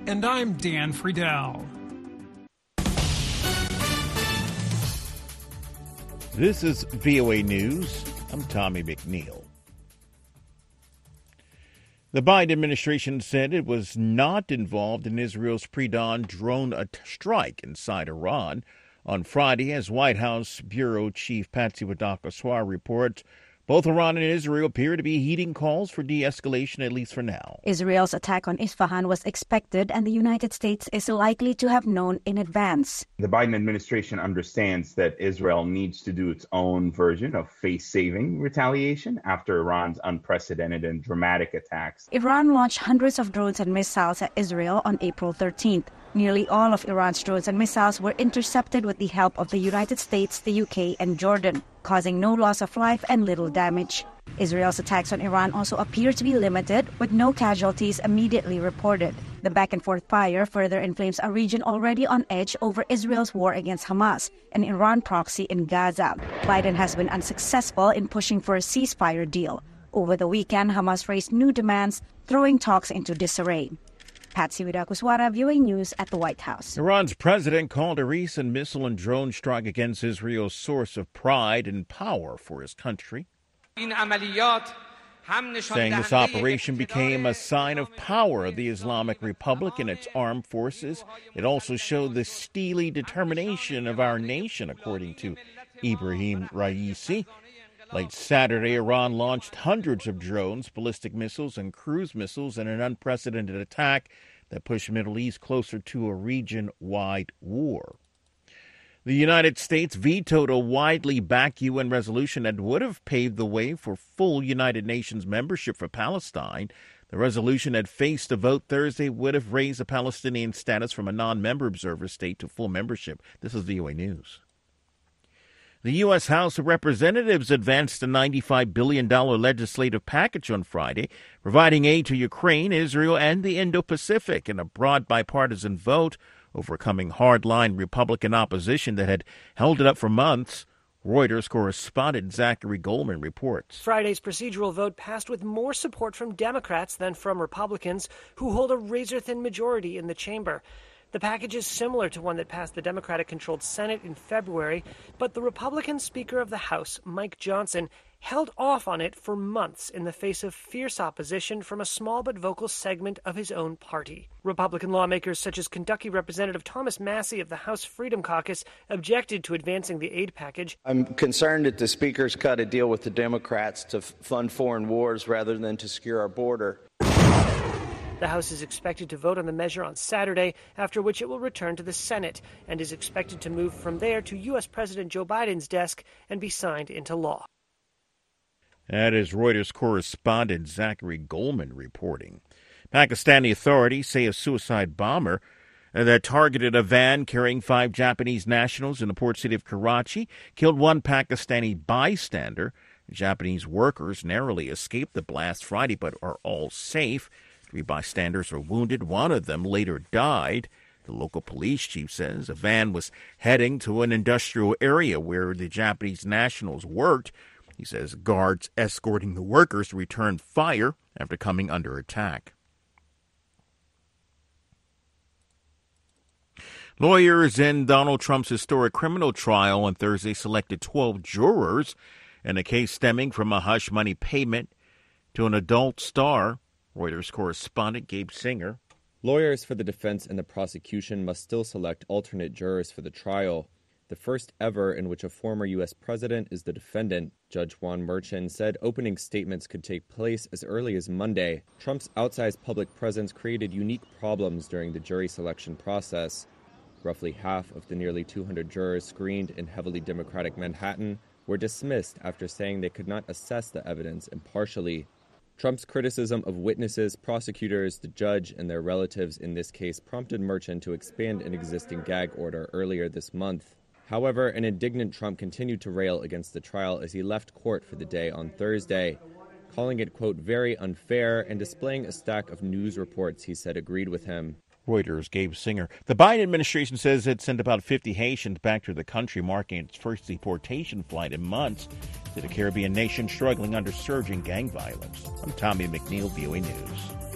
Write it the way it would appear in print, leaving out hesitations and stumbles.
And I'm Dan Friedel. This is VOA News. I'm Tommy McNeil. The Biden administration said it was not involved in Israel's pre-dawn drone strike inside Iran. On Friday, as White House Bureau Chief Patsy Widakuswara reports, both Iran and Israel appear to be heeding calls for de-escalation, at least for now. Israel's attack on Isfahan was expected, and the United States is likely to have known in advance. The Biden administration understands that Israel needs to do its own version of face-saving retaliation after Iran's unprecedented and dramatic attacks. Iran launched hundreds of drones and missiles at Israel on April 13th. Nearly all of Iran's drones and missiles were intercepted with the help of the United States, the UK, and Jordan, causing no loss of life and little damage. Israel's attacks on Iran also appear to be limited, with no casualties immediately reported. The back-and-forth fire further inflames a region already on edge over Israel's war against Hamas, an Iran proxy in Gaza. Biden has been unsuccessful in pushing for a ceasefire deal. Over the weekend, Hamas raised new demands, throwing talks into disarray. Patsy Widakuswara, VOA News at the White House. Iran's president called a recent missile and drone strike against Israel's source of pride and power for his country, saying this operation became a sign of power of the Islamic Republic and its armed forces. It also showed the steely determination of our nation, according to Ibrahim Raisi. Late Saturday, Iran launched hundreds of drones, ballistic missiles, and cruise missiles in an unprecedented attack that pushed the Middle East closer to a region-wide war. The United States vetoed a widely backed UN resolution that would have paved the way for full United Nations membership for Palestine. The resolution that faced a vote Thursday would have raised the Palestinian status from a non-member observer state to full membership. This is VOA News. The U.S. House of Representatives advanced a $95 billion legislative package on Friday, providing aid to Ukraine, Israel, and the Indo-Pacific in a broad bipartisan vote, overcoming hardline Republican opposition that had held it up for months. Reuters correspondent Zachary Goldman reports. Friday's procedural vote passed with more support from Democrats than from Republicans, who hold a razor-thin majority in the chamber. The package is similar to one that passed the Democratic-controlled Senate in February, but the Republican Speaker of the House, Mike Johnson, held off on it for months in the face of fierce opposition from a small but vocal segment of his own party. Republican lawmakers such as Kentucky Representative Thomas Massie of the House Freedom Caucus objected to advancing the aid package. I'm concerned that the Speaker's cut a deal with the Democrats to fund foreign wars rather than to secure our border. The House is expected to vote on the measure on Saturday, after which it will return to the Senate and is expected to move from there to U.S. President Joe Biden's desk and be signed into law. That is Reuters correspondent Zachary Goldman reporting. Pakistani authorities say a suicide bomber that targeted a van carrying 5 Japanese nationals in the port city of Karachi killed one Pakistani bystander. Japanese workers narrowly escaped the blast Friday but are all safe. 3 bystanders were wounded. One of them later died. The local police chief says a van was heading to an industrial area where the Japanese nationals worked. He says guards escorting the workers returned fire after coming under attack. Lawyers in Donald Trump's historic criminal trial on Thursday selected 12 jurors in a case stemming from a hush money payment to an adult star. Reuters correspondent Gabe Singer. Lawyers for the defense and the prosecution must still select alternate jurors for the trial. The first ever in which a former U.S. president is the defendant. Judge Juan Merchan said opening statements could take place as early as Monday. Trump's outsized public presence created unique problems during the jury selection process. Roughly half of the nearly 200 jurors screened in heavily Democratic Manhattan were dismissed after saying they could not assess the evidence impartially. Trump's criticism of witnesses, prosecutors, the judge, and their relatives in this case prompted Merchan to expand an existing gag order earlier this month. However, an indignant Trump continued to rail against the trial as he left court for the day on Thursday, calling it, quote, very unfair and displaying a stack of news reports he said agreed with him. Reuters' Gabe Singer. The Biden administration says it sent about 50 Haitians back to the country, marking its first deportation flight in months to the Caribbean nation struggling under surging gang violence. I'm Tommy McNeil, VOA News.